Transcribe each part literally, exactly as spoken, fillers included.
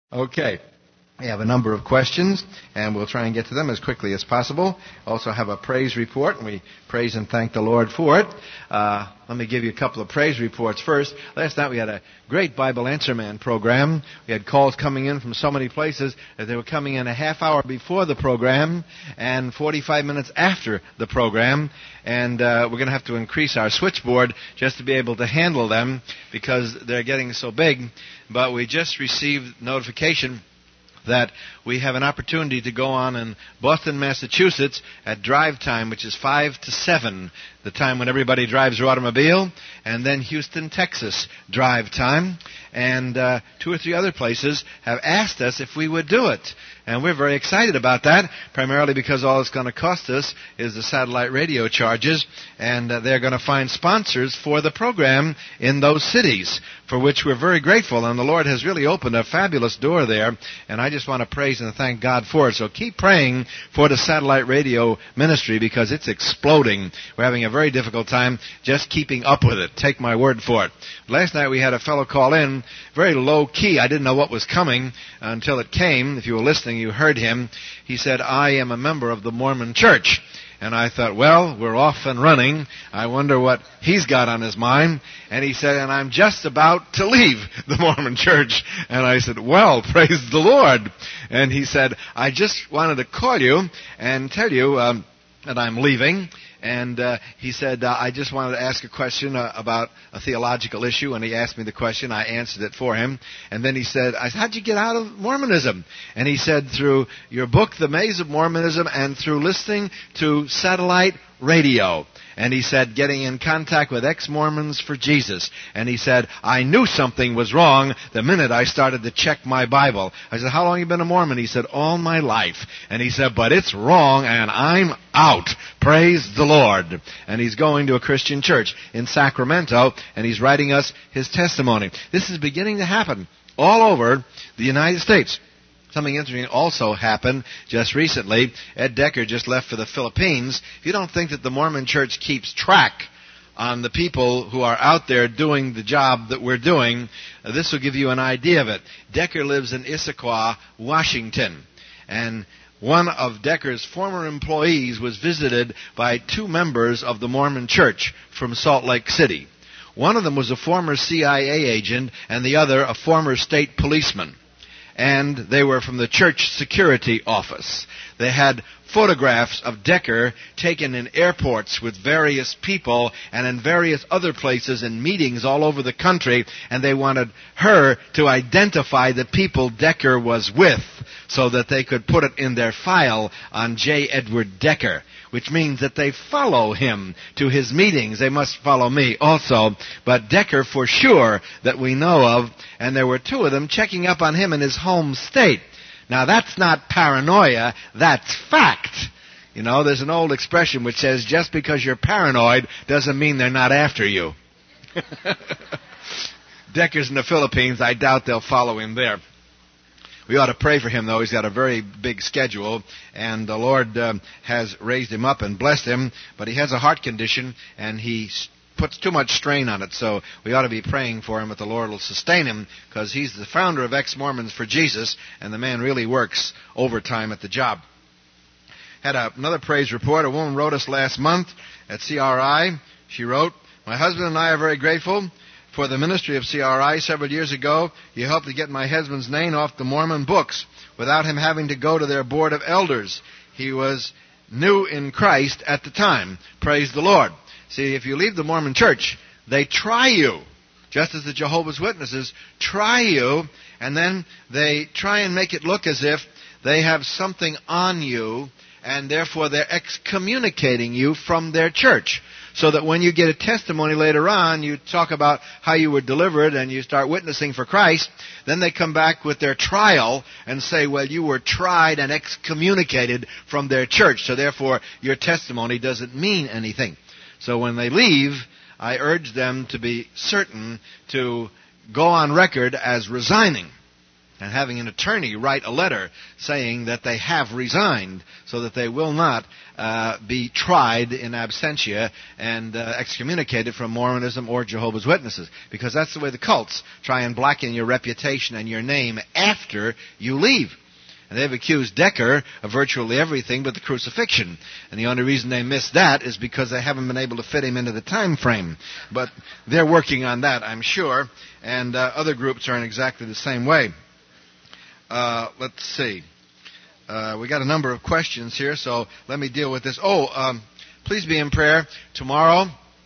Okay. We have a number of questions, and we'll try and get to them as quickly as possible. Also have a praise report, and we praise and thank the Lord for it. Uh, let me give you a couple of praise reports first. Last night we had a great Bible Answer Man program. We had calls coming in from so many places that they were coming in a half hour before the program and forty-five minutes after the program. And uh, we're going to have to increase our switchboard just to be able to handle them because they're getting so big. But we just received notification that we have an opportunity to go on in Boston, Massachusetts at drive time, which is five to seven, the time when everybody drives their automobile, and then Houston, Texas drive time. And uh, two or three other places have asked us if we would do it. And we're very excited about that, primarily because all it's going to cost us is the satellite radio charges, and uh, they're going to find sponsors for the program in those cities, for which we're very grateful. And the Lord has really opened a fabulous door there, and I just want to praise and thank God for it. So keep praying for the satellite radio ministry because it's exploding. We're having a very difficult time just keeping up with it. Take my word for it. Last night we had a fellow call in, very low key. I didn't know what was coming until it came. If you were listening, you heard him. He said, "I am a member of the Mormon Church." And I thought, well, we're off and running. I wonder what he's got on his mind. And he said, and I'm just about to leave the Mormon Church. And I said, well, praise the Lord. And he said, I just wanted to call you and tell you um, that I'm leaving. And uh, he said, uh, I just wanted to ask a question uh, about a theological issue. And he asked me the question. I answered it for him. And then he said, I said, how'd you get out of Mormonism? And he said, through your book, The Maze of Mormonism, and through listening to satellite radio. And he said, getting in contact with ex-Mormons for Jesus. And he said, I knew something was wrong the minute I started to check my Bible. I said, how long have you been a Mormon? He said, all my life. And he said, but it's wrong and I'm out. Praise the Lord. And he's going to a Christian church in Sacramento, and he's writing us his testimony. This is beginning to happen all over the United States. Something interesting also happened just recently. Ed Decker just left for the Philippines. If you don't think that the Mormon Church keeps track on the people who are out there doing the job that we're doing, uh, this will give you an idea of it. Decker lives in Issaquah, Washington. And one of Decker's former employees was visited by two members of the Mormon Church from Salt Lake City. One of them was a former C I A agent, and the other a former state policeman. And they were from the church security office. They had photographs of Decker taken in airports with various people and in various other places and meetings all over the country, and they wanted her to identify the people Decker was with so that they could put it in their file on J. Edward Decker, which means that they follow him to his meetings. They must follow me also, but Decker for sure that we know of, and there were two of them checking up on him in his home state. Now, that's not paranoia, that's fact. You know, there's an old expression which says, just because you're paranoid doesn't mean they're not after you. Decker's in the Philippines. I doubt they'll follow him there. We ought to pray for him, though. He's got a very big schedule, and the Lord um, has raised him up and blessed him, but he has a heart condition, and he puts too much strain on it, so we ought to be praying for him that the Lord will sustain him, because he's the founder of Ex-Mormons for Jesus, and the man really works overtime at the job. Had a, another praise report. A woman wrote us last month at C R I. She wrote, my husband and I are very grateful for the ministry of C R I. Several years ago, you helped to get my husband's name off the Mormon books without him having to go to their board of elders. He was new in Christ at the time. Praise the Lord. See, if you leave the Mormon Church, they try you, just as the Jehovah's Witnesses try you, and then they try and make it look as if they have something on you, and therefore they're excommunicating you from their church. So that when you get a testimony later on, you talk about how you were delivered and you start witnessing for Christ, then they come back with their trial and say, well, you were tried and excommunicated from their church, so therefore your testimony doesn't mean anything. So when they leave, I urge them to be certain to go on record as resigning. and having an attorney write a letter saying that they have resigned so that they will not uh, be tried in absentia and uh, excommunicated from Mormonism or Jehovah's Witnesses. Because that's the way the cults try and blacken your reputation and your name after you leave. And they've accused Decker of virtually everything but the crucifixion. And the only reason they missed that is because they haven't been able to fit him into the time frame. But they're working on that, I'm sure. And uh, other groups are in exactly the same way. Uh, let's see. Uh, we got a number of questions here, so let me deal with this. Oh, um, please be in prayer. Tomorrow,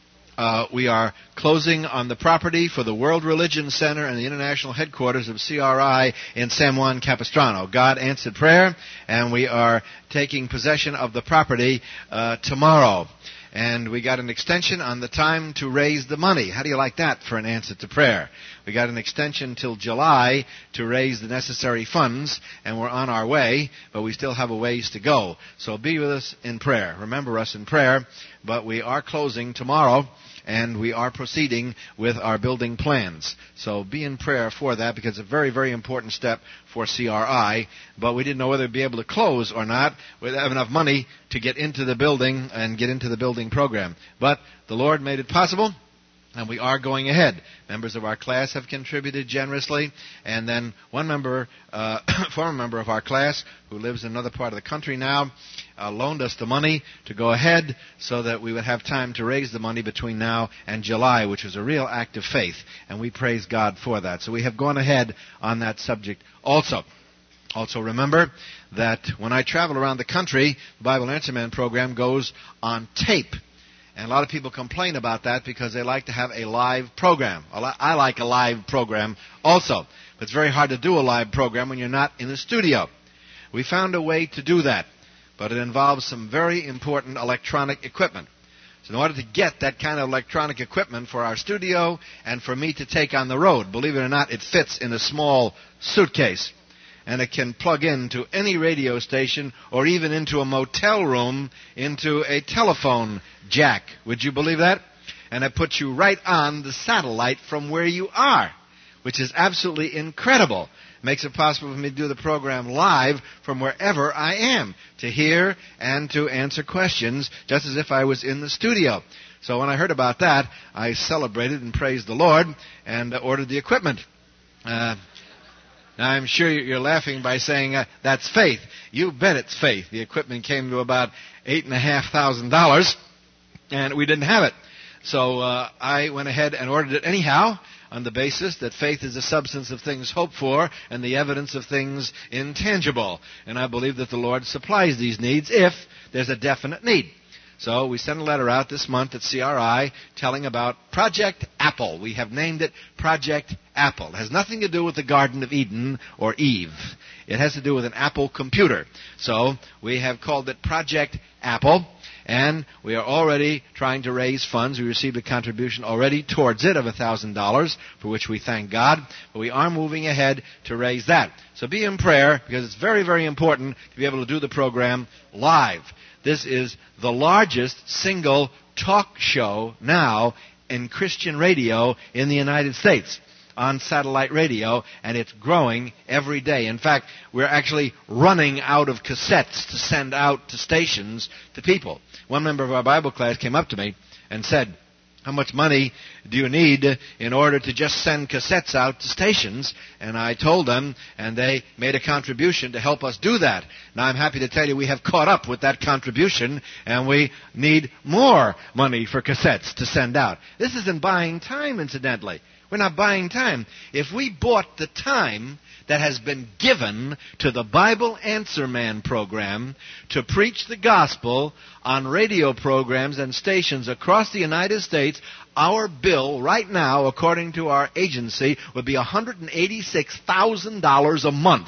uh, we are closing on the property for the World Religion Center and the international headquarters of C R I in San Juan Capistrano. God answered prayer, and we are taking possession of the property uh, tomorrow. And we got an extension on the time to raise the money. How do you like that for an answer to prayer? We got an extension till July to raise the necessary funds, and we're on our way, but we still have a ways to go. So be with us in prayer. Remember us in prayer, but we are closing tomorrow, and we are proceeding with our building plans. So be in prayer for that, because it's a very, very important step for C R I, but we didn't know whether we'd be able to close or not. We'd have enough money to get into the building and get into the building program. But the Lord made it possible, and we are going ahead. Members of our class have contributed generously, and then one member, uh, former member of our class, who lives in another part of the country now, uh, loaned us the money to go ahead so that we would have time to raise the money between now and July, which was a real act of faith, and we praise God for that. So we have gone ahead on that subject also. Also remember that when I travel around the country, the Bible Answer Man program goes on tape. And a lot of people complain about that because they like to have a live program. I like a live program also. But it's very hard to do a live program when you're not in the studio. We found a way to do that, but it involves some very important electronic equipment. So in order to get that kind of electronic equipment for our studio and for me to take on the road, believe it or not, it fits in a small suitcase. And it can plug into any radio station or even into a motel room, into a telephone jack. Would you believe that? And it puts you right on the satellite from where you are, which is absolutely incredible. It makes it possible for me to do the program live from wherever I am, to hear and to answer questions just as if I was in the studio. So when I heard about that, I celebrated and praised the Lord and ordered the equipment. Uh, Now, I'm sure you're laughing by saying, uh, that's faith. You bet it's faith. The equipment came to about eight thousand five hundred dollars, and we didn't have it. So uh, I went ahead and ordered it anyhow on the basis that faith is the substance of things hoped for and the evidence of things intangible. And I believe that the Lord supplies these needs if there's a definite need. So we sent a letter out this month at C R I telling about Project Apple. We have named it Project Apple. It has nothing to do with the Garden of Eden or Eve. It has to do with an Apple computer. So we have called it Project Apple, and we are already trying to raise funds. We received a contribution already towards it of one thousand dollars, for which we thank God. But we are moving ahead to raise that. So be in prayer, because it's very, very important to be able to do the program live. This is the largest single talk show now in Christian radio in the United States on satellite radio, and it's growing every day. In fact, we're actually running out of cassettes to send out to stations to people. One member of our Bible class came up to me and said, how much money do you need in order to just send cassettes out to stations? And I told them, and they made a contribution to help us do that. Now, I'm happy to tell you we have caught up with that contribution, and we need more money for cassettes to send out. This isn't buying time, incidentally. We're not buying time. If we bought the time that has been given to the Bible Answer Man program to preach the gospel on radio programs and stations across the United States, our bill right now, according to our agency, would be one hundred eighty-six thousand dollars a month.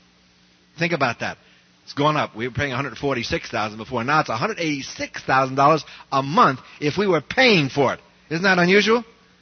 Think about that. It's gone up. We were paying one hundred forty-six thousand dollars before. Now it's one hundred eighty-six thousand dollars a month if we were paying for it. Isn't that unusual?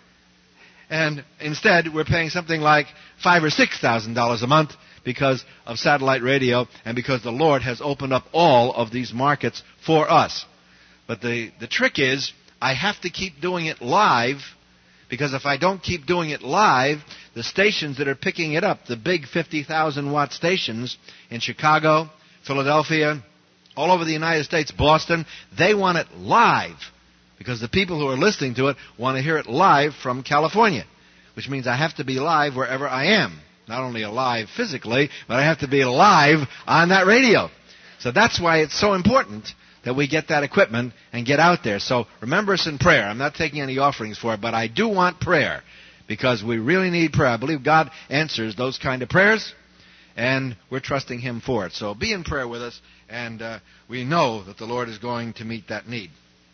And instead, we're paying something like five thousand dollars or six thousand dollars a month because of satellite radio and because the Lord has opened up all of these markets for us. But the, the trick is, I have to keep doing it live Because if I don't keep doing it live, the stations that are picking it up, the big fifty thousand watt stations in Chicago, Philadelphia, all over the United States, Boston, they want it live. Because the people who are listening to it want to hear it live from California. Which means I have to be live wherever I am. Not only alive physically, but I have to be live on that radio. So that's why it's so important that we get that equipment and get out there. So remember us in prayer. I'm not taking any offerings for it, but I do want prayer because we really need prayer. I believe God answers those kind of prayers, and we're trusting Him for it. So be in prayer with us, and uh, we know that the Lord is going to meet that need.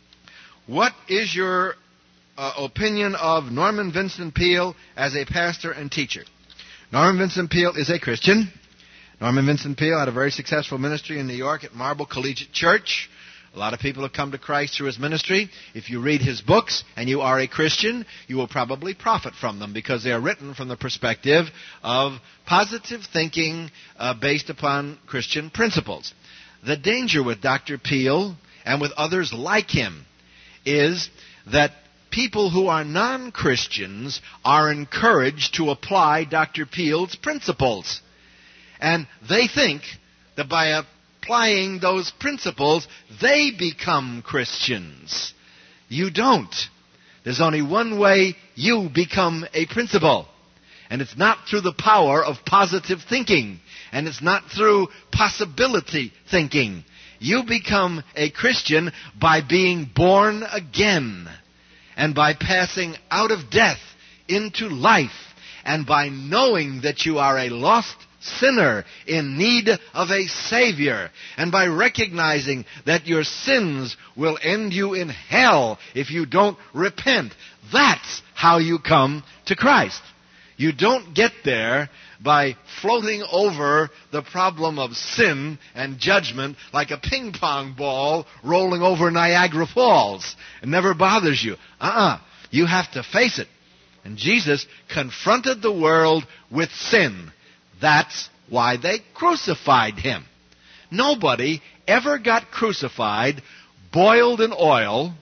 What is your uh, opinion of Norman Vincent Peale as a pastor and teacher? Norman Vincent Peale is a Christian. Norman Vincent Peale had a very successful ministry in New York at Marble Collegiate Church. A lot of people have come to Christ through his ministry. If you read his books and you are a Christian, you will probably profit from them because they are written from the perspective of positive thinking uh, based upon Christian principles. The danger with Doctor Peale and with others like him is that people who are non-Christians are encouraged to apply Doctor Peale's principles. And they think that by applying those principles, they become Christians. You don't. There's only one way you become a principle. And it's not through the power of positive thinking. And it's not through possibility thinking. You become a Christian by being born again. And by passing out of death into life, and by knowing that you are a lost sinner in need of a Savior, and by recognizing that your sins will end you in hell if you don't repent. That's how you come to Christ. You don't get there by floating over the problem of sin and judgment like a ping pong ball rolling over Niagara Falls. It never bothers you. Uh-uh. You have to face it. And Jesus confronted the world with sin. That's why they crucified him. Nobody ever got crucified, boiled in oil,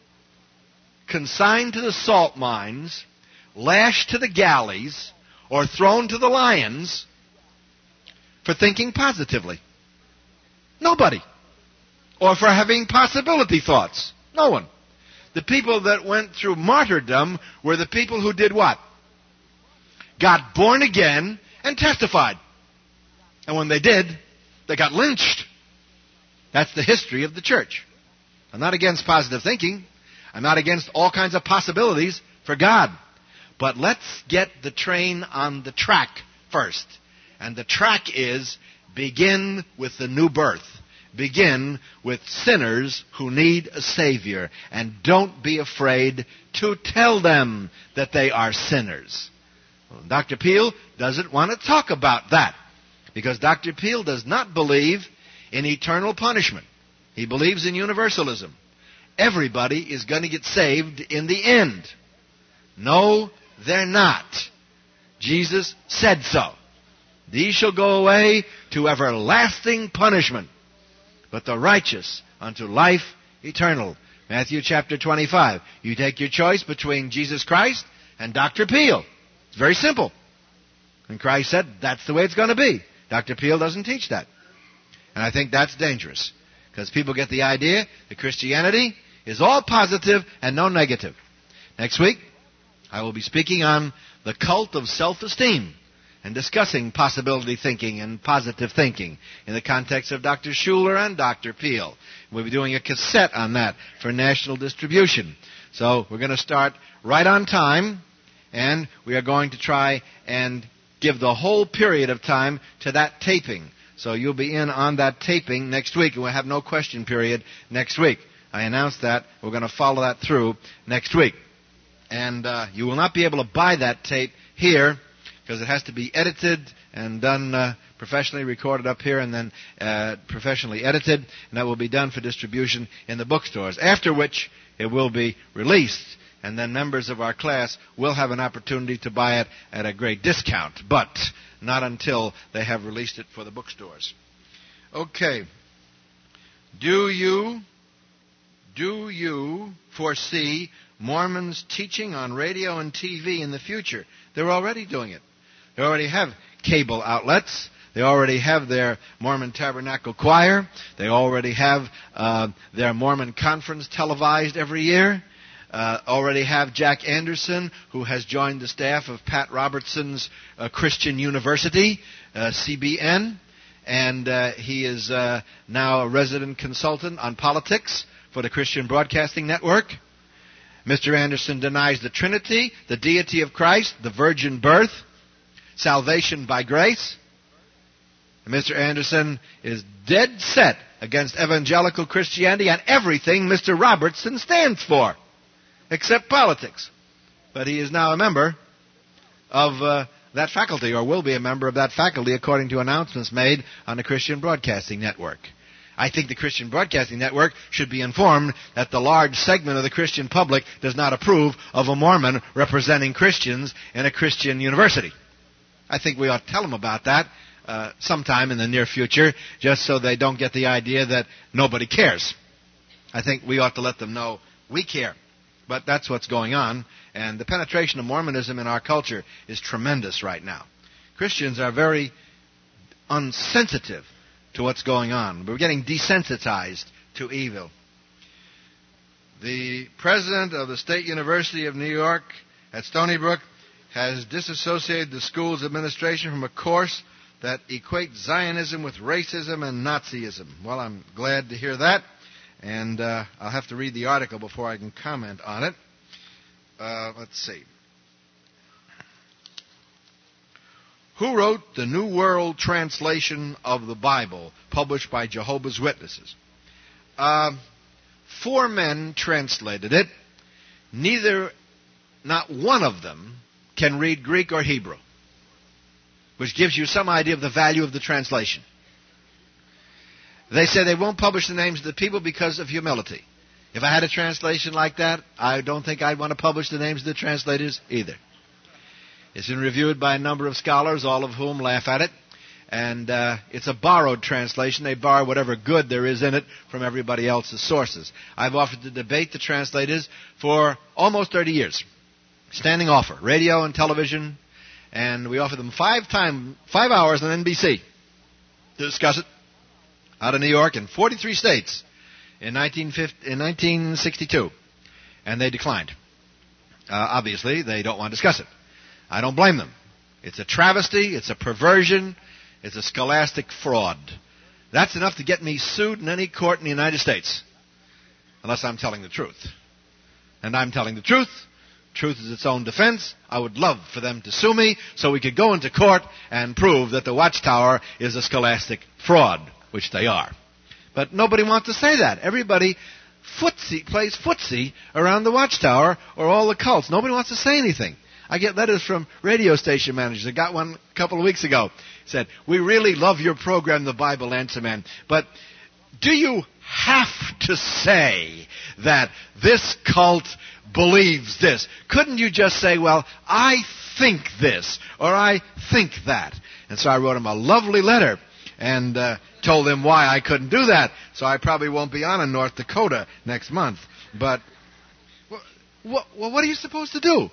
consigned to the salt mines, lashed to the galleys, or thrown to the lions for thinking positively. Nobody. Or for having possibility thoughts. No one. The people that went through martyrdom were the people who did what? Got born again and testified. And when they did, they got lynched. That's the history of the church. I'm not against positive thinking. I'm not against all kinds of possibilities for God. But let's get the train on the track first. And the track is begin with the new birth. Begin with sinners who need a Savior. And don't be afraid to tell them that they are sinners. Well, Doctor Peale doesn't want to talk about that. Because Doctor Peale does not believe in eternal punishment. He believes in universalism. Everybody is going to get saved in the end. No, they're not. Jesus said so. These shall go away to everlasting punishment, but the righteous unto life eternal. Matthew chapter twenty-five. You take your choice between Jesus Christ and Doctor Peale. It's very simple. And Christ said that's the way it's going to be. Doctor Peale doesn't teach that. And I think that's dangerous. Because people get the idea that Christianity is all positive and no negative. Next week, I will be speaking on the cult of self-esteem and discussing possibility thinking and positive thinking in the context of Doctor Schuller and Doctor Peale. We'll be doing a cassette on that for national distribution. So we're going to start right on time, and we are going to try and give the whole period of time to that taping. So you'll be in on that taping next week, and we'll have no question period next week. I announced that. We're going to follow that through next week. And uh, you will not be able to buy that tape here because it has to be edited and done uh, professionally, recorded up here, and then uh, professionally edited. And that will be done for distribution in the bookstores, after which it will be released. And then members of our class will have an opportunity to buy it at a great discount, but not until they have released it for the bookstores. Okay. Do you, do you foresee Mormons teaching on radio and T V in the future? They're already doing it. They already have cable outlets. They already have their Mormon Tabernacle Choir. They already have uh, their Mormon Conference televised every year. Uh, already have Jack Anderson, who has joined the staff of Pat Robertson's uh, Christian University, uh, C B N. And uh, he is uh, now a resident consultant on politics for the Christian Broadcasting Network. Mister Anderson denies the Trinity, the deity of Christ, the virgin birth, salvation by grace. And Mister Anderson is dead set against evangelical Christianity and everything Mister Robertson stands for, except politics. But he is now a member of uh, that faculty, or will be a member of that faculty, according to announcements made on the Christian Broadcasting Network. I think the Christian Broadcasting Network should be informed that the large segment of the Christian public does not approve of a Mormon representing Christians in a Christian university. I think we ought to tell them about that uh, sometime in the near future, just so they don't get the idea that nobody cares. I think we ought to let them know we care. But that's what's going on, and the penetration of Mormonism in our culture is tremendous right now. Christians are very unsensitive to what's going on. We're getting desensitized to evil. The president of the State University of New York at Stony Brook has disassociated the school's administration from a course that equates Zionism with racism and Nazism. Well, I'm glad to hear that. And uh, I'll have to read the article before I can comment on it. Uh, let's see. Who wrote the New World Translation of the Bible, published by Jehovah's Witnesses? Uh, four men translated it. Neither, not one of them, can read Greek or Hebrew, which gives you some idea of the value of the translation. They say they won't publish the names of the people because of humility. If I had a translation like that, I don't think I'd want to publish the names of the translators either. It's been reviewed by a number of scholars, all of whom laugh at it. And uh, it's a borrowed translation. They borrow whatever good there is in it from everybody else's sources. I've offered to debate the translators for almost thirty years. Standing offer, radio and television. And we offer them five time, five hours on N B C to discuss it. Out of New York in forty-three states in nineteen sixty-two. And they declined. Uh, obviously, they don't want to discuss it. I don't blame them. It's a travesty. It's a perversion. It's a scholastic fraud. That's enough to get me sued in any court in the United States. Unless I'm telling the truth. And I'm telling the truth. Truth is its own defense. I would love for them to sue me so we could go into court and prove that the Watchtower is a scholastic fraud. Which they are. But nobody wants to say that. Everybody footsie, plays footsie around the Watchtower or all the cults. Nobody wants to say anything. I get letters from radio station managers. I got one a couple of weeks ago. He said, we really love your program, The Bible Answer Man, but do you have to say that this cult believes this? Couldn't you just say, well, I think this, or I think that? And so I wrote him a lovely letter. And uh, told him why I couldn't do that. So I probably won't be on in North Dakota next month. But, well, what, what are you supposed to do?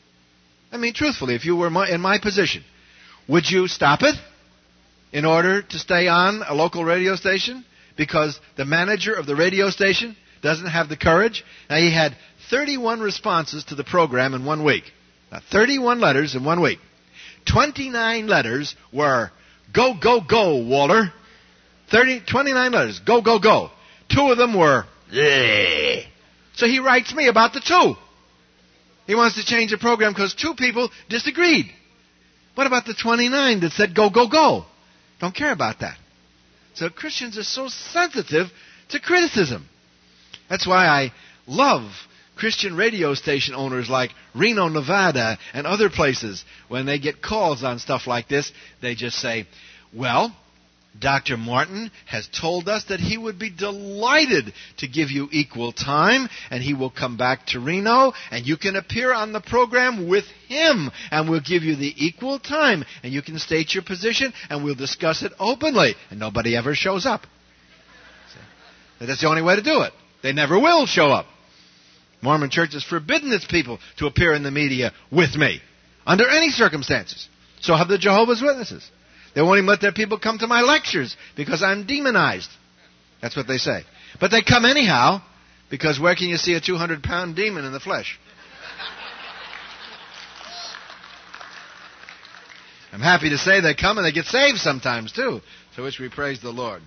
I mean, truthfully, if you were my, in my position, would you stop it in order to stay on a local radio station? Because the manager of the radio station doesn't have the courage? Now, he had thirty-one responses to the program in one week. Now, thirty-one letters in one week. twenty-nine letters were... Go, go, go, Walter. thirty, twenty-nine letters. Go, go, go. Two of them were, yeah. So he writes me about the two. He wants to change the program because two people disagreed. What about the twenty-nine that said go, go, go? Don't care about that. So Christians are so sensitive to criticism. That's why I love Christian radio station owners like Reno, Nevada, and other places. When they get calls on stuff like this, they just say, well, Doctor Martin has told us that he would be delighted to give you equal time, and he will come back to Reno, and you can appear on the program with him, and we'll give you the equal time, and you can state your position, and we'll discuss it openly. And nobody ever shows up. So, that's the only way to do it. They never will show up. Mormon Church has forbidden its people to appear in the media with me under any circumstances. So have the Jehovah's Witnesses. They won't even let their people come to my lectures because I'm demonized. That's what they say. But they come anyhow because where can you see a two hundred pound demon in the flesh? I'm happy to say they come and they get saved sometimes too, for which we praise the Lord.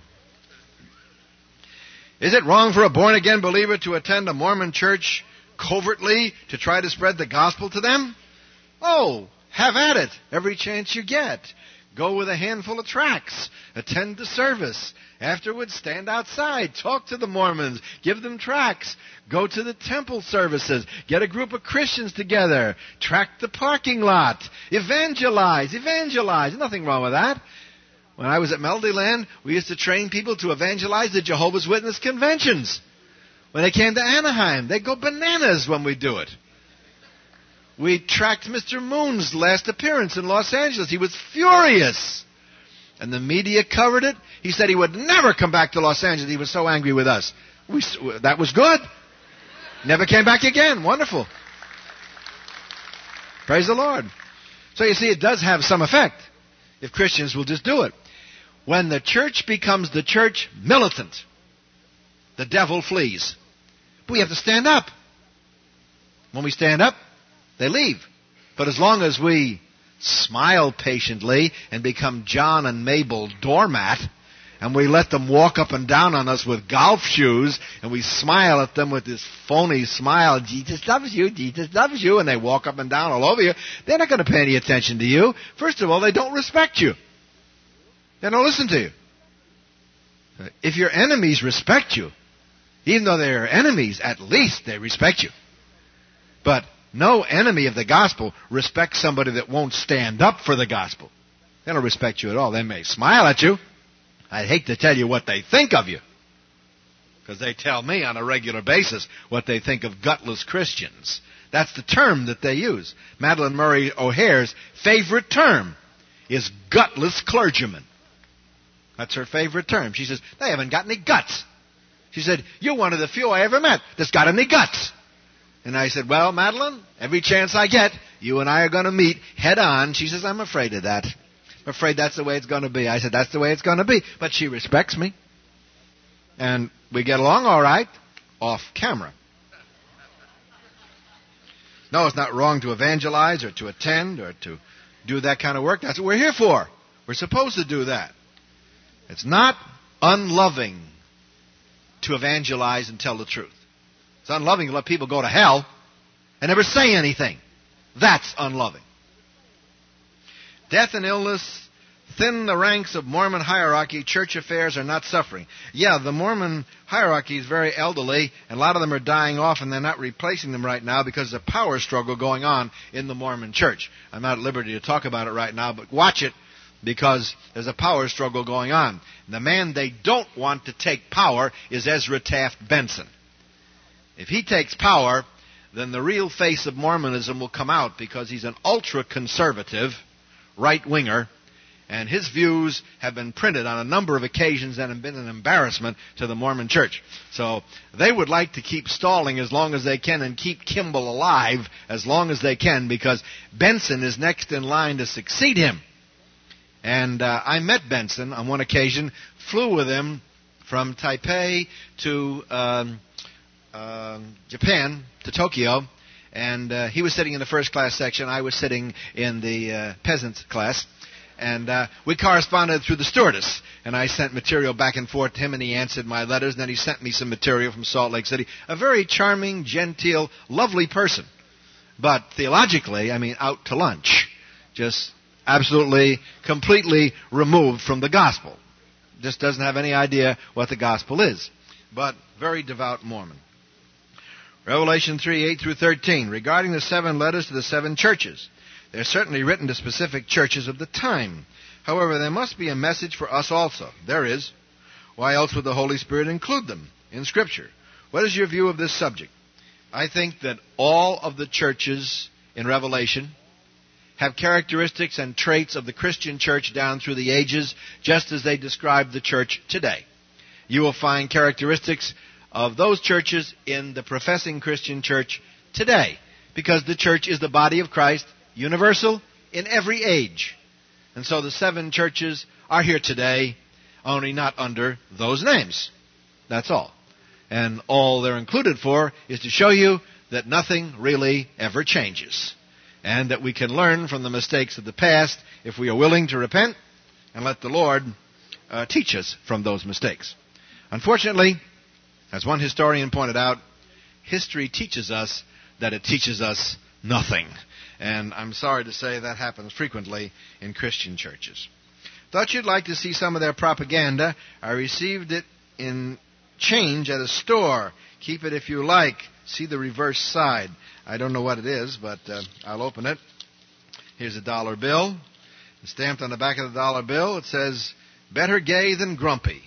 Is it wrong for a born-again believer to attend a Mormon church covertly to try to spread the gospel to them? Oh, have at it every chance you get. Go with a handful of tracts. Attend the service. Afterwards, stand outside. Talk to the Mormons. Give them tracts. Go to the temple services. Get a group of Christians together. Track the parking lot. Evangelize. Evangelize. Nothing wrong with that. When I was at Melodyland, we used to train people to evangelize the Jehovah's Witness conventions. When they came to Anaheim, they'd go bananas when we do it. We tracked Mister Moon's last appearance in Los Angeles. He was furious. And the media covered it. He said he would never come back to Los Angeles. He was so angry with us. We, that was good. Never came back again. Wonderful. Praise the Lord. So you see, it does have some effect if Christians will just do it. When the church becomes the church militant, the devil flees. But we have to stand up. When we stand up, they leave. But as long as we smile patiently and become John and Mabel doormat, and we let them walk up and down on us with golf shoes, and we smile at them with this phony smile, Jesus loves you, Jesus loves you, and they walk up and down all over you, they're not going to pay any attention to you. First of all, they don't respect you. They don't listen to you. If your enemies respect you, even though they're enemies, at least they respect you. But no enemy of the gospel respects somebody that won't stand up for the gospel. They don't respect you at all. They may smile at you. I'd hate to tell you what they think of you, because they tell me on a regular basis what they think of gutless Christians. That's the term that they use. Madeleine Murray O'Hare's favorite term is gutless clergymen. That's her favorite term. She says, they haven't got any guts. She said, you're one of the few I ever met that's got any guts. And I said, well, Madeleine, every chance I get, you and I are going to meet head on. She says, I'm afraid of that. I'm afraid that's the way it's going to be. I said, that's the way it's going to be. But she respects me. And we get along all right off camera. No, it's not wrong to evangelize or to attend or to do that kind of work. That's what we're here for. We're supposed to do that. It's not unloving to evangelize and tell the truth. It's unloving to let people go to hell and never say anything. That's unloving. Death and illness thin the ranks of Mormon hierarchy. Church affairs are not suffering. Yeah, the Mormon hierarchy is very elderly, and a lot of them are dying off, and they're not replacing them right now because there's a power struggle going on in the Mormon church. I'm not at liberty to talk about it right now, but watch it, because there's a power struggle going on. And the man they don't want to take power is Ezra Taft Benson. If he takes power, then the real face of Mormonism will come out, because he's an ultra-conservative right-winger, and his views have been printed on a number of occasions and have been an embarrassment to the Mormon church. So they would like to keep stalling as long as they can and keep Kimball alive as long as they can, because Benson is next in line to succeed him. And uh, I met Benson on one occasion, flew with him from Taipei to um, uh, Japan, to Tokyo, and uh, he was sitting in the first class section. I was sitting in the uh, peasants class. And uh, we corresponded through the stewardess. And I sent material back and forth to him, and he answered my letters. And then he sent me some material from Salt Lake City. A very charming, genteel, lovely person. But theologically, I mean, out to lunch. Just absolutely, completely removed from the gospel. Just doesn't have any idea what the gospel is. But very devout Mormon. Revelation three, eight through thirteen. Regarding the seven letters to the seven churches. They're certainly written to specific churches of the time. However, there must be a message for us also. There is. Why else would the Holy Spirit include them in Scripture? What is your view of this subject? I think that all of the churches in Revelation have characteristics and traits of the Christian church down through the ages, just as they describe the church today. You will find characteristics of those churches in the professing Christian church today, because the church is the body of Christ, universal in every age. And so the seven churches are here today, only not under those names. That's all. And all they're included for is to show you that nothing really ever changes, and that we can learn from the mistakes of the past if we are willing to repent and let the Lord uh, teach us from those mistakes. Unfortunately, as one historian pointed out, history teaches us that it teaches us nothing. And I'm sorry to say that happens frequently in Christian churches. Thought you'd like to see some of their propaganda. I received it in change at a store. Keep it if you like. See the reverse side. I don't know what it is, but uh, I'll open it. Here's a dollar bill. And stamped on the back of the dollar bill, it says, "Better gay than grumpy."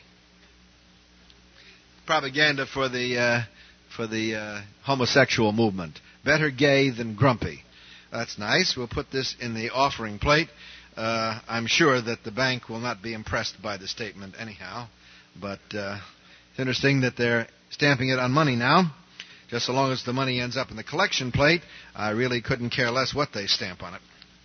Propaganda for the uh, for the uh, homosexual movement. Better gay than grumpy. That's nice. We'll put this in the offering plate. Uh, I'm sure that the bank will not be impressed by the statement anyhow. But uh, it's interesting that they're stamping it on money now. Just so long as the money ends up in the collection plate, I really couldn't care less what they stamp on it.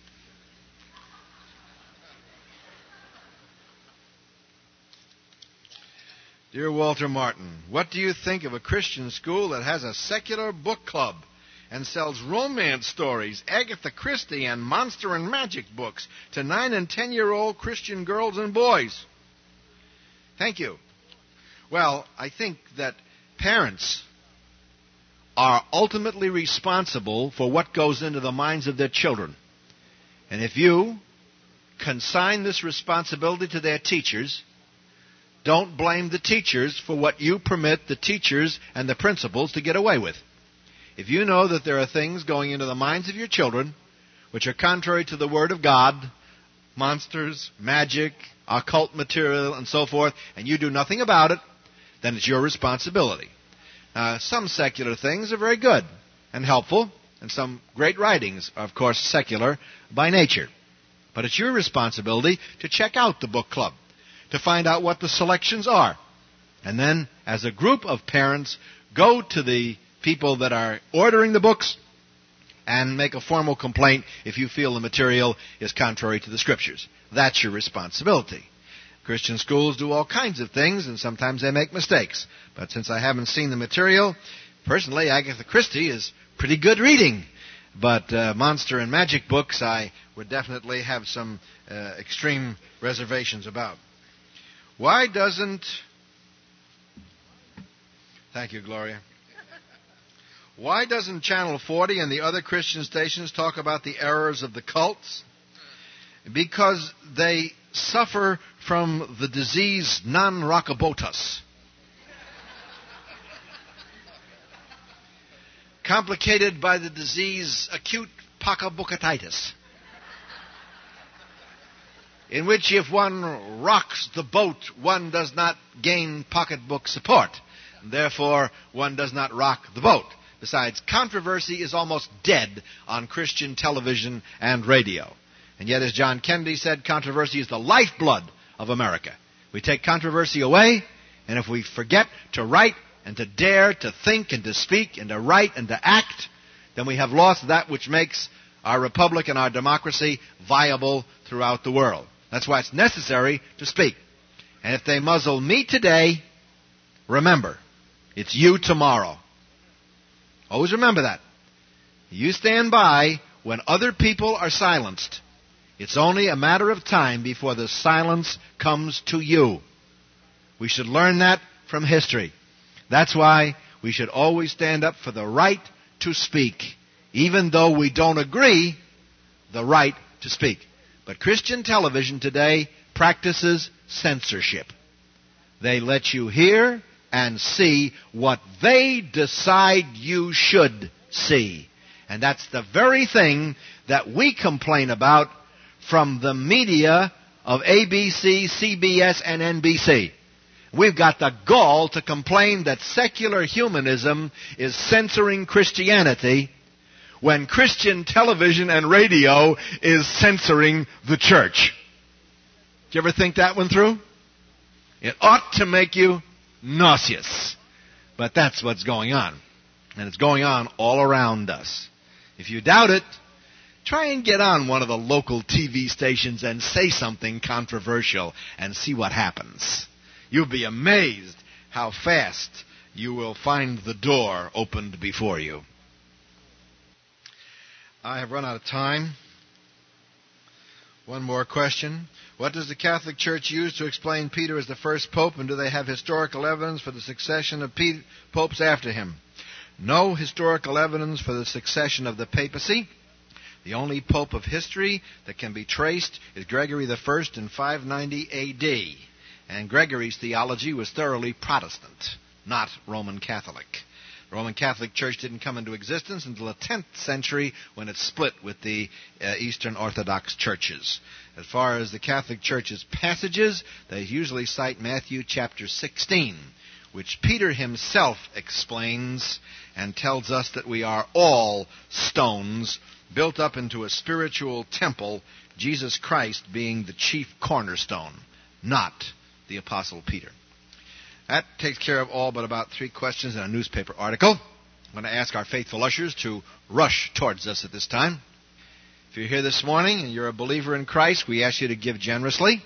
Dear Walter Martin, what do you think of a Christian school that has a secular book club and sells romance stories, Agatha Christie, and monster and magic books to nine and ten-year-old Christian girls and boys? Thank you. Well, I think that parents are ultimately responsible for what goes into the minds of their children. And if you consign this responsibility to their teachers, don't blame the teachers for what you permit the teachers and the principals to get away with. If you know that there are things going into the minds of your children which are contrary to the Word of God, monsters, magic, occult material, and so forth, and you do nothing about it, then it's your responsibility. Uh, some secular things are very good and helpful, and some great writings are, of course, secular by nature. But it's your responsibility to check out the book club, to find out what the selections are. And then, as a group of parents, go to the people that are ordering the books and make a formal complaint if you feel the material is contrary to the Scriptures. That's your responsibility. Christian schools do all kinds of things, and sometimes they make mistakes. But since I haven't seen the material, personally, Agatha Christie is pretty good reading. But uh, monster and magic books, I would definitely have some uh, extreme reservations about. Why doesn't... Thank you, Gloria. Why doesn't Channel forty and the other Christian stations talk about the errors of the cults? Because they suffer from the disease non-rockabotus. Complicated by the disease acute pocketbookatitis, in which if one rocks the boat, one does not gain pocketbook support. Therefore, one does not rock the boat. Besides, controversy is almost dead on Christian television and radio. And yet, as John Kennedy said, controversy is the lifeblood of America. We take controversy away, and if we forget to write and to dare to think and to speak and to write and to act, then we have lost that which makes our republic and our democracy viable throughout the world. That's why it's necessary to speak. And if they muzzle me today, remember, it's you tomorrow. Always remember that. You stand by when other people are silenced. It's only a matter of time before the silence comes to you. We should learn that from history. That's why we should always stand up for the right to speak, even though we don't agree, the right to speak. But Christian television today practices censorship. They let you hear and see what they decide you should see. And that's the very thing that we complain about from the media of A B C, C B S, and N B C. We've got the gall to complain that secular humanism is censoring Christianity when Christian television and radio is censoring the church. Did you ever think that one through? It ought to make you nauseous. But that's what's going on. And it's going on all around us. If you doubt it, try and get on one of the local T V stations and say something controversial and see what happens. You'll be amazed how fast you will find the door opened before you. I have run out of time. One more question. What does the Catholic Church use to explain Peter as the first pope, and do they have historical evidence for the succession of popes after him? No historical evidence for the succession of the papacy. The only pope of history that can be traced is Gregory the First in five ninety A D. And Gregory's theology was thoroughly Protestant, not Roman Catholic. The Roman Catholic Church didn't come into existence until the tenth century when it split with the uh, Eastern Orthodox churches. As far as the Catholic Church's passages, they usually cite Matthew chapter sixteen, which Peter himself explains and tells us that we are all stones built up into a spiritual temple, Jesus Christ being the chief cornerstone, not the Apostle Peter. That takes care of all but about three questions in a newspaper article. I'm going to ask our faithful ushers to rush towards us at this time. If you're here this morning and you're a believer in Christ, we ask you to give generously.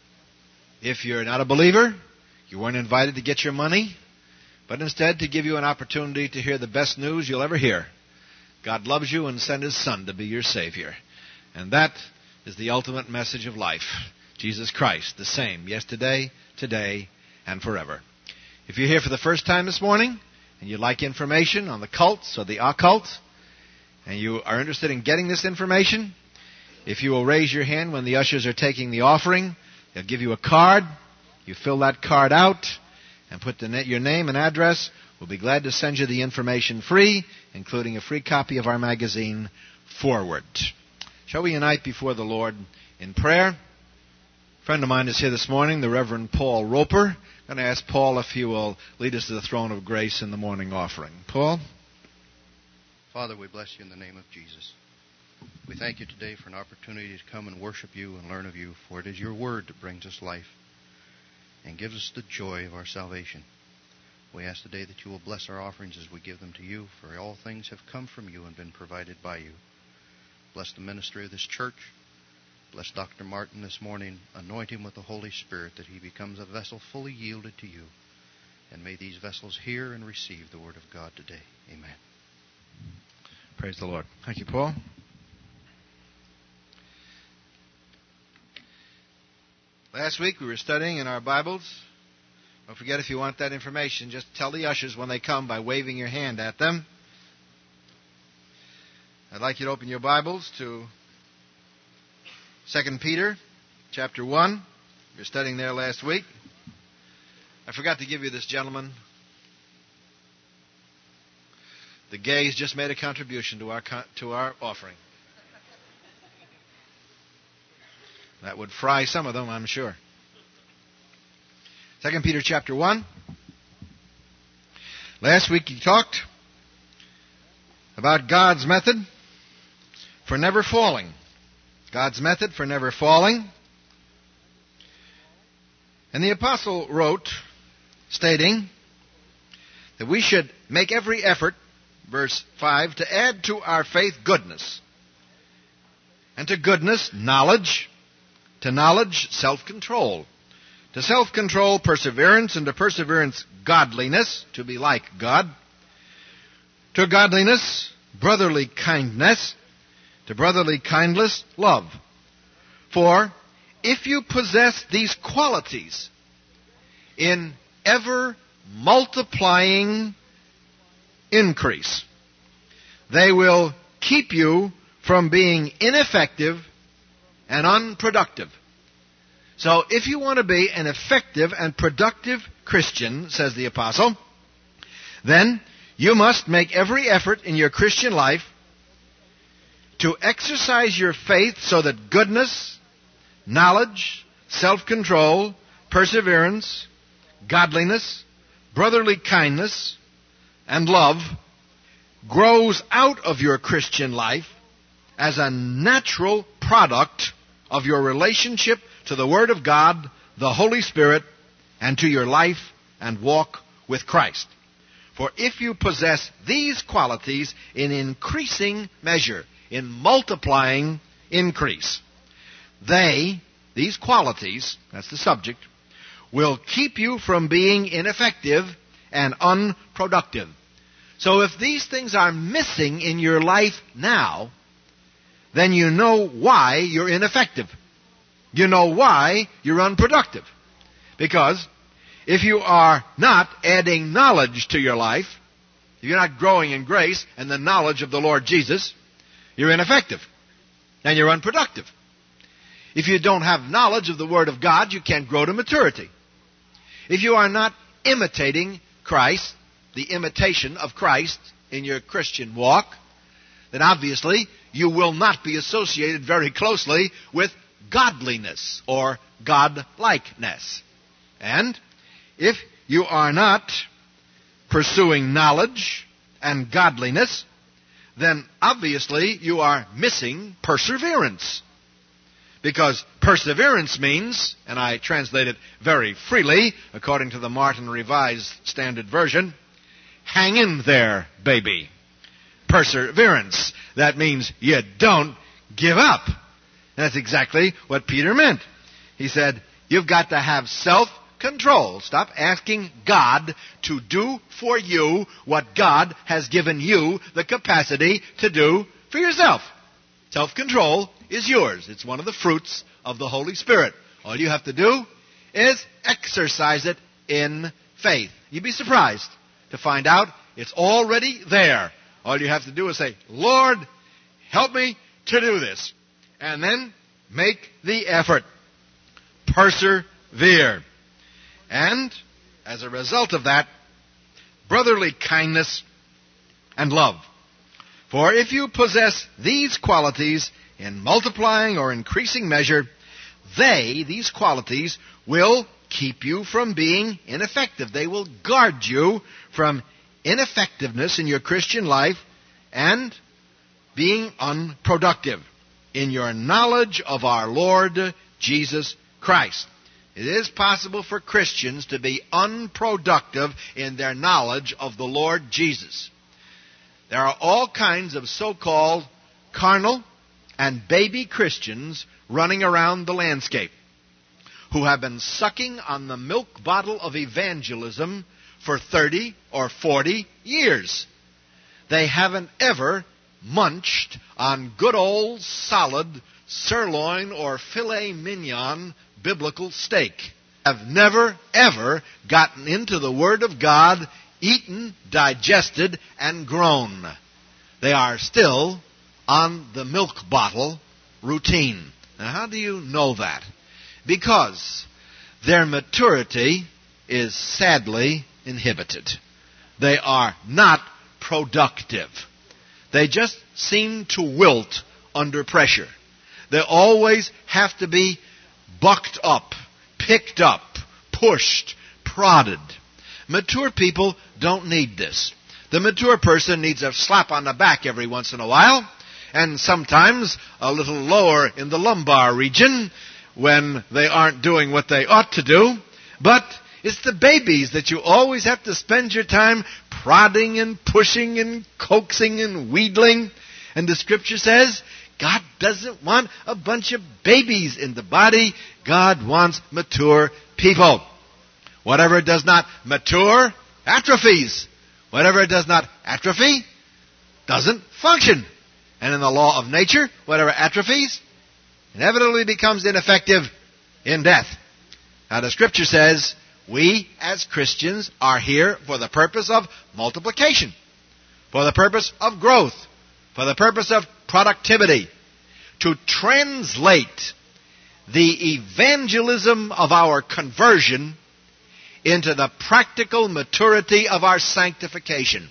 If you're not a believer, you weren't invited to get your money, but instead to give you an opportunity to hear the best news you'll ever hear. God loves you and sent His Son to be your Savior. And that is the ultimate message of life. Jesus Christ, the same, yesterday, today, and forever. If you're here for the first time this morning, and you'd like information on the cults or the occult, and you are interested in getting this information, if you will raise your hand when the ushers are taking the offering, they'll give you a card. You fill that card out and put the, your name and address. We'll be glad to send you the information free, including a free copy of our magazine, Forward. Shall we unite before the Lord in prayer? A friend of mine is here this morning, the Reverend Paul Roper. I'm going to ask Paul if he will lead us to the throne of grace in the morning offering. Paul? Father, we bless you in the name of Jesus. We thank you today for an opportunity to come and worship you and learn of you, for it is your word that brings us life and gives us the joy of our salvation. We ask today that you will bless our offerings as we give them to you, for all things have come from you and been provided by you. Bless the ministry of this church. Bless Doctor Martin this morning. Anoint him with the Holy Spirit that he becomes a vessel fully yielded to you. And may these vessels hear and receive the word of God today. Amen. Praise the Lord. Thank you, Paul. Last week we were studying in our Bibles. Don't forget, if you want that information, just tell the ushers when they come by waving your hand at them. I'd like you to open your Bibles to Second Peter chapter one. We were studying there last week. I forgot to give you this gentleman. The gays just made a contribution to our to our offering. That would fry some of them, I'm sure. Second Peter chapter one. Last week he talked about God's method for never falling. God's method for never falling. And the apostle wrote, stating that we should make every effort, verse five, to add to our faith goodness. And to goodness, knowledge. To knowledge, self-control. To self-control, perseverance. And to perseverance, godliness, to be like God. To godliness, brotherly kindness. To brotherly kindness, love. For if you possess these qualities in ever multiplying increase, they will keep you from being ineffective and unproductive. So if you want to be an effective and productive Christian, says the apostle, then you must make every effort in your Christian life to exercise your faith so that goodness, knowledge, self-control, perseverance, godliness, brotherly kindness, and love grows out of your Christian life as a natural product of your relationship to the Word of God, the Holy Spirit, and to your life and walk with Christ. For if you possess these qualities in increasing measure, in multiplying increase, they, these qualities, that's the subject, will keep you from being ineffective and unproductive. So if these things are missing in your life now, then you know why you're ineffective. You know why you're unproductive. Because if you are not adding knowledge to your life, if you're not growing in grace and the knowledge of the Lord Jesus, you're ineffective and you're unproductive. If you don't have knowledge of the Word of God, you can't grow to maturity. If you are not imitating Christ, the imitation of Christ in your Christian walk, then obviously you will not be associated very closely with godliness or godlikeness. And if you are not pursuing knowledge and godliness, then obviously you are missing perseverance. Because perseverance means, and I translate it very freely, according to the Martin Revised Standard Version, hang in there, baby. Perseverance. That means you don't give up. And that's exactly what Peter meant. He said, you've got to have self-control. Stop asking God to do for you what God has given you the capacity to do for yourself. Self-control is yours. It's one of the fruits of the Holy Spirit. All you have to do is exercise it in faith. You'd be surprised to find out it's already there. All you have to do is say, Lord, help me to do this. And then make the effort. Persevere. And as a result of that, brotherly kindness and love. For if you possess these qualities in multiplying or increasing measure, they, these qualities, will keep you from being ineffective. They will guard you from ineffectiveness in your Christian life and being unproductive in your knowledge of our Lord Jesus Christ. It is possible for Christians to be unproductive in their knowledge of the Lord Jesus. There are all kinds of so-called carnal and baby Christians running around the landscape who have been sucking on the milk bottle of evangelism for thirty or forty years. They haven't ever munched on good old solid sirloin or filet mignon biblical steak. Have never ever gotten into the Word of God, eaten, digested, and grown. They are still on the milk bottle routine. Now, how do you know that? Because their maturity is sadly inhibited. They are not productive. They just seem to wilt under pressure. They always have to be bucked up, picked up, pushed, prodded. Mature people don't need this. The mature person needs a slap on the back every once in a while, and sometimes a little lower in the lumbar region when they aren't doing what they ought to do. But it's the babies that you always have to spend your time prodding and pushing and coaxing and wheedling. And the Scripture says God doesn't want a bunch of babies in the body. God wants mature people. Whatever does not mature, atrophies. Whatever does not atrophy, doesn't function. And in the law of nature, whatever atrophies, inevitably becomes ineffective in death. Now the Scripture says, we as Christians are here for the purpose of multiplication, for the purpose of growth, for the purpose of productivity, to translate the evangelism of our conversion into the practical maturity of our sanctification,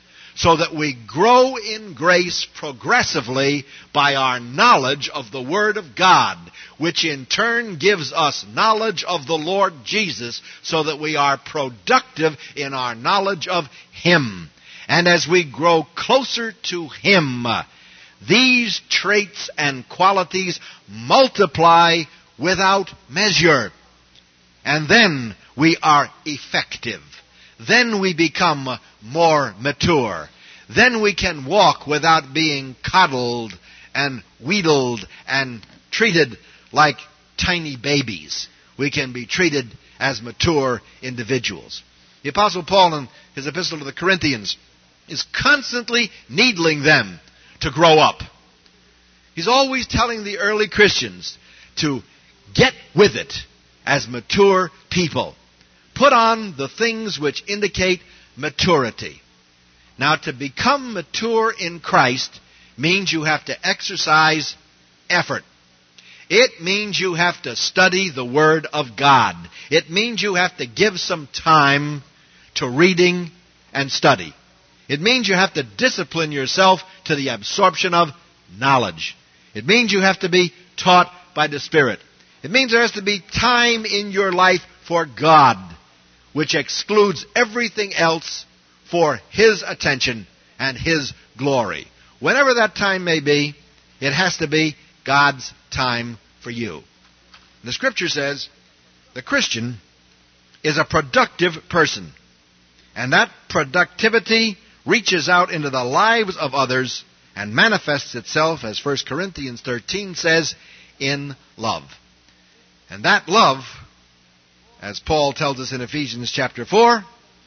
so that we grow in grace progressively by our knowledge of the Word of God, which in turn gives us knowledge of the Lord Jesus, so that we are productive in our knowledge of Him. And as we grow closer to Him, these traits and qualities multiply without measure. And then we are effective. then we become more mature. Then we can walk without being coddled and wheedled and treated like tiny babies. We can be treated as mature individuals. The Apostle Paul in his epistle to the Corinthians is constantly needling them to grow up. He's always telling the early Christians to get with it as mature people. Put on the things which indicate maturity. Now, to become mature in Christ means you have to exercise effort. It means you have to study the Word of God. It means you have to give some time to reading and study. It means you have to discipline yourself to the absorption of knowledge. It means you have to be taught by the Spirit. It means there has to be time in your life for God, which excludes everything else for His attention and His glory. Whenever that time may be, it has to be God's time for you. The Scripture says the Christian is a productive person. And that productivity reaches out into the lives of others and manifests itself, as First Corinthians thirteen says, in love. And that love, as Paul tells us in Ephesians chapter four,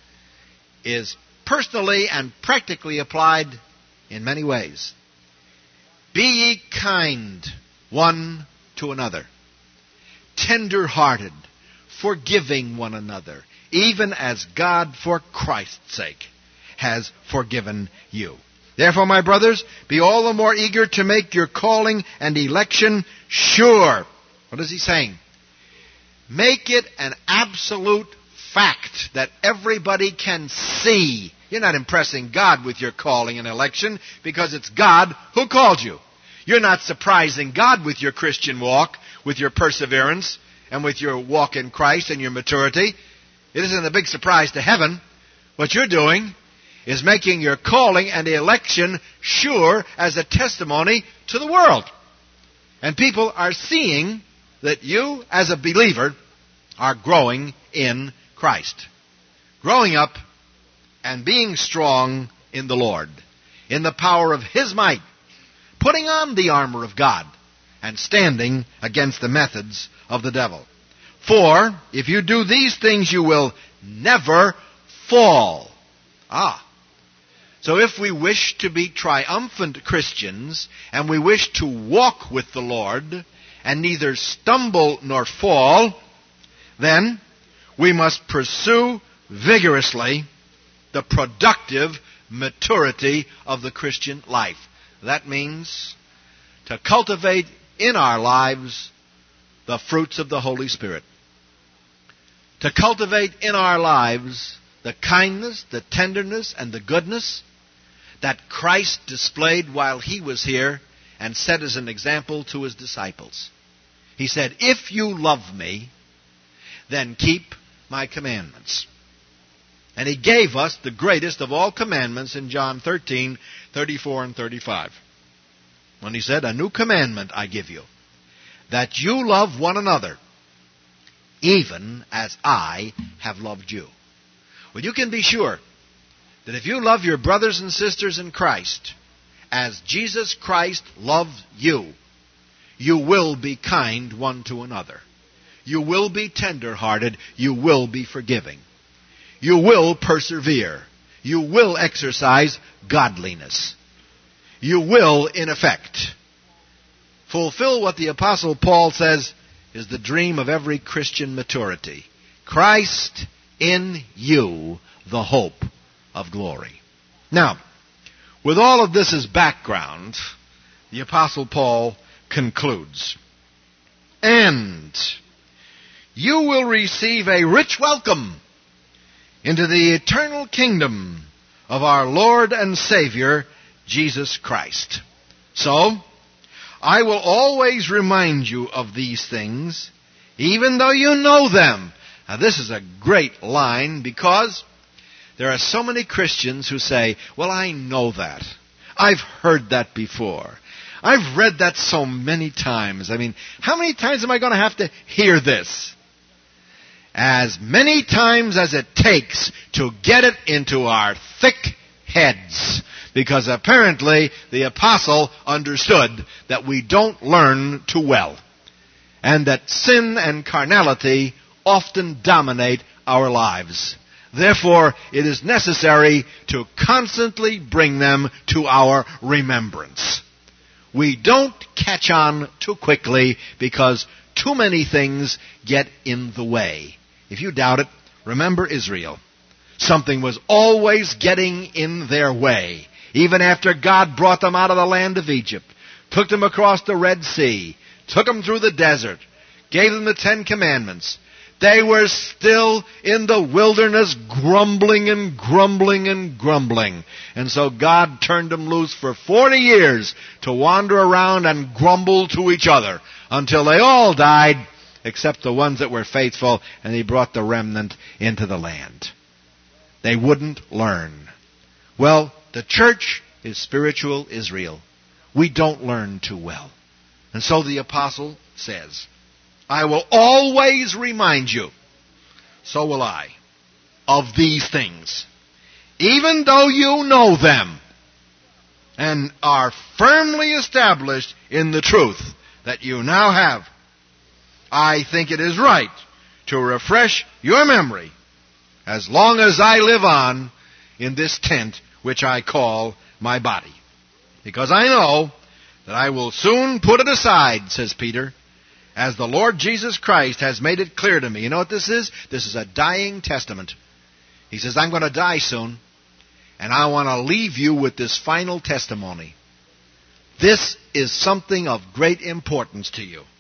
is personally and practically applied in many ways. Be ye kind one to another, tender-hearted, forgiving one another, even as God, for Christ's sake, has forgiven you. Therefore, my brothers, be all the more eager to make your calling and election sure. What is he saying? Make it an absolute fact that everybody can see. You're not impressing God with your calling and election because it's God who called you. You're not surprising God with your Christian walk, with your perseverance, and with your walk in Christ and your maturity. It isn't a big surprise to heaven. What you're doing is making your calling and election sure as a testimony to the world. And people are seeing that you, as a believer, are growing in Christ. Growing up and being strong in the Lord, in the power of His might, putting on the armor of God, and standing against the methods of the devil. For if you do these things, you will never fall. Ah. So if we wish to be triumphant Christians, and we wish to walk with the Lord, and neither stumble nor fall, then we must pursue vigorously the productive maturity of the Christian life. That means to cultivate in our lives the fruits of the Holy Spirit. To cultivate in our lives the kindness, the tenderness, and the goodness that Christ displayed while He was here and set as an example to His disciples. He said, if you love me, then keep my commandments. And He gave us the greatest of all commandments in John thirteen, thirty-four and thirty-five. When He said, a new commandment I give you, that you love one another, even as I have loved you. Well, you can be sure that if you love your brothers and sisters in Christ as Jesus Christ loved you, you will be kind one to another. You will be tender-hearted. You will be forgiving. You will persevere. You will exercise godliness. You will, in effect, fulfill what the Apostle Paul says is the dream of every Christian maturity. Christ in you, the hope of glory. Now, with all of this as background, the Apostle Paul concludes, and you will receive a rich welcome into the eternal kingdom of our Lord and Savior, Jesus Christ. So, I will always remind you of these things, even though you know them. Now, this is a great line because there are so many Christians who say, well, I know that. I've heard that before. I've read that so many times. I mean, how many times am I going to have to hear this? as many times as it takes to get it into our thick heads. Because apparently the apostle understood that we don't learn too well, and that sin and carnality often dominate our lives. Therefore, it is necessary to constantly bring them to our remembrance. We don't catch on too quickly because too many things get in the way. If you doubt it, remember Israel. Something was always getting in their way. Even after God brought them out of the land of Egypt, took them across the Red Sea, took them through the desert, gave them the Ten Commandments, they were still in the wilderness grumbling and grumbling and grumbling. And so God turned them loose for forty years to wander around and grumble to each other until they all died except the ones that were faithful, and He brought the remnant into the land. They wouldn't learn. Well, the church is spiritual Israel. We don't learn too well. And so the apostle says, I will always remind you, so will I, of these things, even though you know them and are firmly established in the truth that you now have. I think it is right to refresh your memory as long as I live on in this tent which I call my body. Because I know that I will soon put it aside, says Peter, as the Lord Jesus Christ has made it clear to me. You know what this is? This is a dying testament. He says, I'm going to die soon, and I want to leave you with this final testimony. This is something of great importance to you.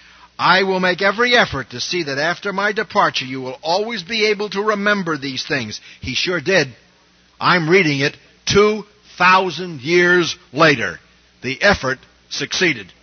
I will make every effort to see that after my departure you will always be able to remember these things. He sure did. I'm reading it two thousand years later. The effort succeeded.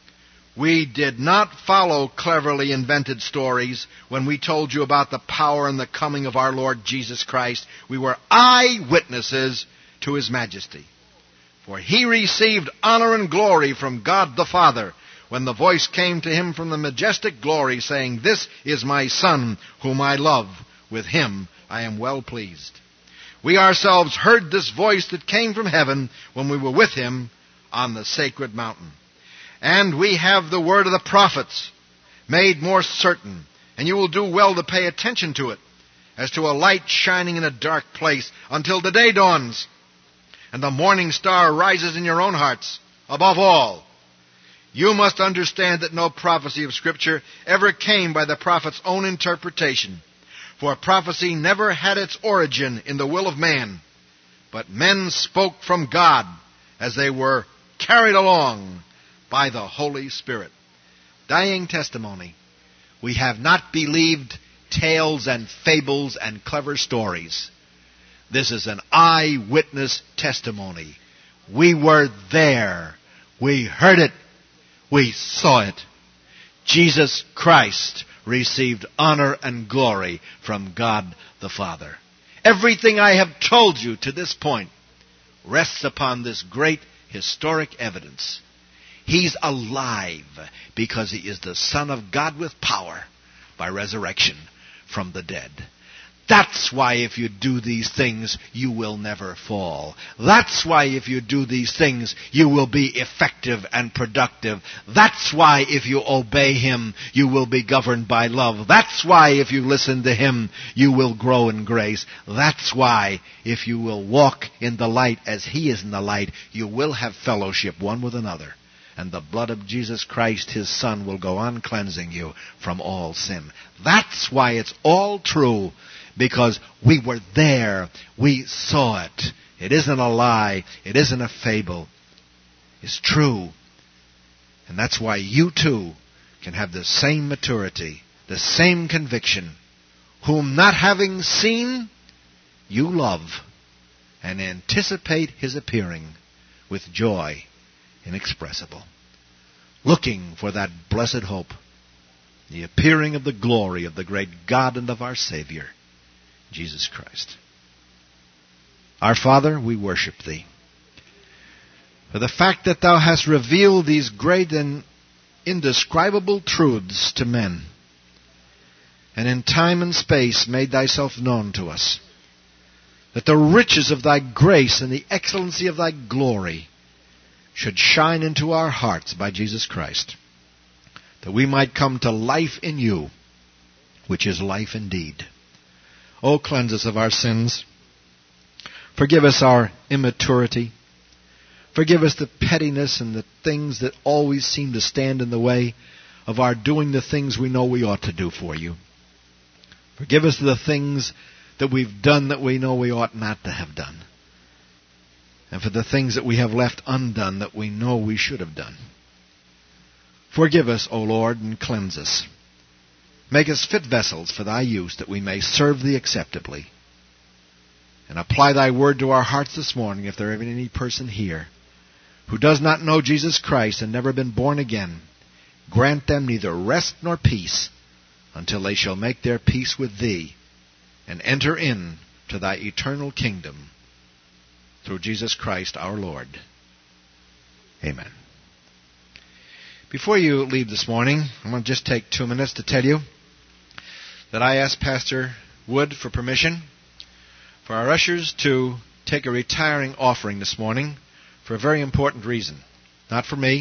We did not follow cleverly invented stories when we told you about the power and the coming of our Lord Jesus Christ. We were eyewitnesses to His majesty. For He received honor and glory from God the Father when the voice came to Him from the majestic glory, saying, This is my Son, whom I love. With Him I am well pleased. We ourselves heard this voice that came from heaven when we were with Him on the sacred mountain. And we have the word of the prophets made more certain, and you will do well to pay attention to it, as to a light shining in a dark place until the day dawns, and the morning star rises in your own hearts. Above all, you must understand that no prophecy of Scripture ever came by the prophet's own interpretation, for prophecy never had its origin in the will of man, but men spoke from God as they were carried along by the Holy Spirit. Dying testimony. We have not believed tales and fables and clever stories. This is an eyewitness testimony. We were there. We heard it. We saw it. Jesus Christ received honor and glory from God the Father. Everything I have told you to this point rests upon this great historic evidence. He's alive because He is the Son of God with power by resurrection from the dead. That's why if you do these things, you will never fall. That's why if you do these things, you will be effective and productive. That's why if you obey Him, you will be governed by love. That's why if you listen to Him, you will grow in grace. That's why if you will walk in the light as He is in the light, you will have fellowship one with another. And the blood of Jesus Christ, His Son, will go on cleansing you from all sin. That's why it's all true. Because we were there. We saw it. It isn't a lie. It isn't a fable. It's true. And that's why you too can have the same maturity, the same conviction, whom not having seen, you love, and anticipate His appearing with joy inexpressible. Looking for that blessed hope, the appearing of the glory of the great God and of our Savior, Jesus Christ. Our Father, we worship Thee for the fact that Thou hast revealed these great and indescribable truths to men. and in time and space made thyself known to us, that the riches of thy grace and the excellency of thy glory should shine into our hearts by Jesus Christ, that we might come to life in you, which is life indeed. O cleanse us of our sins. Forgive us our immaturity. Forgive us the pettiness and the things that always seem to stand in the way of our doing the things we know we ought to do for you. Forgive us the things that we've done that we know we ought not to have done. And for the things that we have left undone that we know we should have done. Forgive us, O Lord, and cleanse us. Make us fit vessels for thy use, that we may serve thee acceptably. And apply thy word to our hearts this morning, if there be any person here who does not know Jesus Christ and never been born again. Grant them neither rest nor peace until they shall make their peace with thee and enter in to thy eternal kingdom through Jesus Christ our Lord. Amen. Before you leave this morning, I want to just take two minutes to tell you that I asked Pastor Wood for permission for our ushers to take a retiring offering this morning for a very important reason. Not for me,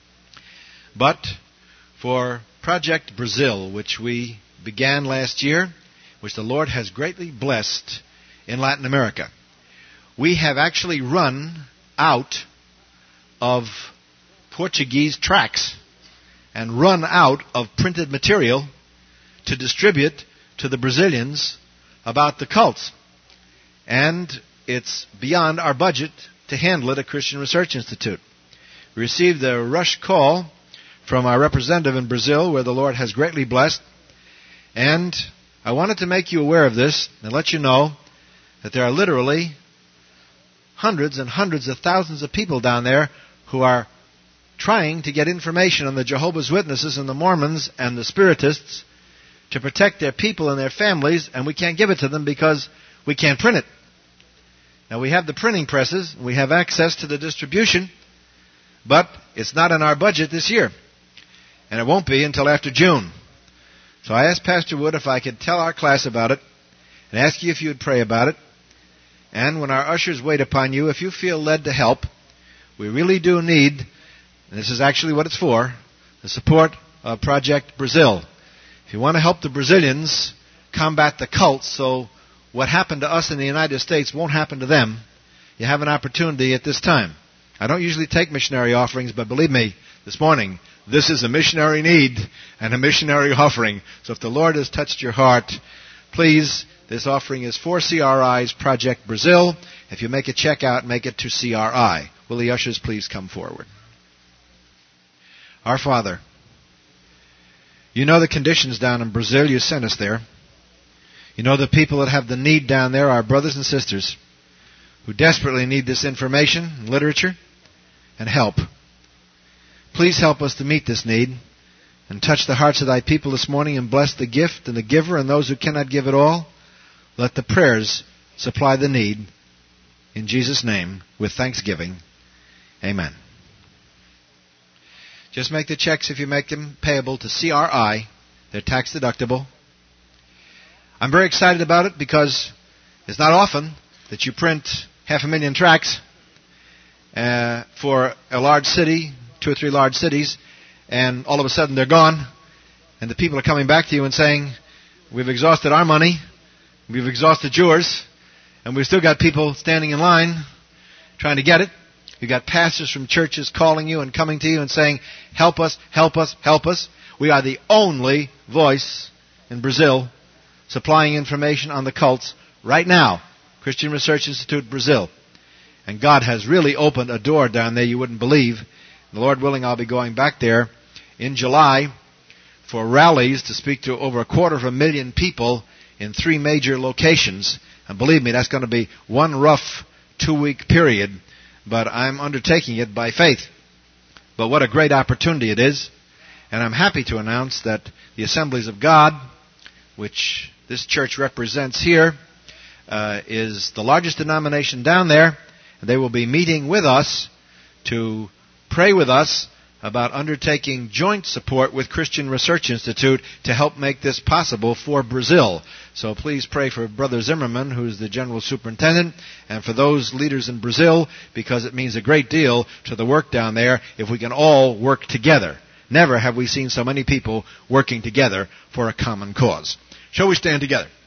but for Project Brazil, which we began last year, which the Lord has greatly blessed in Latin America. We have actually run out of Portuguese tracts and run out of printed material to distribute to the Brazilians about the cults. And it's beyond our budget to handle it at Christian Research Institute. We received a rush call from our representative in Brazil, where the Lord has greatly blessed. And I wanted to make you aware of this and let you know that there are literally hundreds and hundreds of thousands of people down there who are trying to get information on the Jehovah's Witnesses and the Mormons and the Spiritists to protect their people and their families, and we can't give it to them because we can't print it. Now, we have the printing presses, we have access to the distribution, but it's not in our budget this year, and it won't be until after June. So I asked Pastor Wood if I could tell our class about it and ask you if you would pray about it. And when our ushers wait upon you, if you feel led to help, we really do need, and this is actually what it's for, the support of Project Brazil. If you want to help the Brazilians combat the cults so what happened to us in the United States won't happen to them, you have an opportunity at this time. I don't usually take missionary offerings, but believe me, this morning, this is a missionary need and a missionary offering. So if the Lord has touched your heart, please, this offering is for C R I's Project Brazil. If you make a check out, make it to C R I. Will the ushers please come forward? Our Father, you know the conditions down in Brazil. You sent us there. You know the people that have the need down there, our brothers and sisters, who desperately need this information and literature and help. Please help us to meet this need and touch the hearts of thy people this morning and bless the gift and the giver and those who cannot give at all. Let the prayers supply the need. In Jesus' name, with thanksgiving. Amen. Just make the checks if you make them payable to C R I. They're tax deductible. I'm very excited about it because it's not often that you print half a million tracts uh, for a large city, two or three large cities, and all of a sudden they're gone, and the people are coming back to you and saying, we've exhausted our money, we've exhausted yours, and we've still got people standing in line trying to get it. You've got pastors from churches calling you and coming to you and saying, help us, help us, help us. We are the only voice in Brazil supplying information on the cults right now. Christian Research Institute, Brazil. And God has really opened a door down there you wouldn't believe. The Lord willing, I'll be going back there in July for rallies to speak to over a quarter of a million people in three major locations. And believe me, that's going to be one rough two-week period. But I'm undertaking it by faith. But what a great opportunity it is. And I'm happy to announce that the Assemblies of God, which this church represents here, uh, is the largest denomination down there. And they will be meeting with us to pray with us about undertaking joint support with Christian Research Institute to help make this possible for Brazil. So please pray for Brother Zimmerman, who's the General Superintendent, and for those leaders in Brazil, because it means a great deal to the work down there if we can all work together. Never have we seen so many people working together for a common cause. Shall we stand together?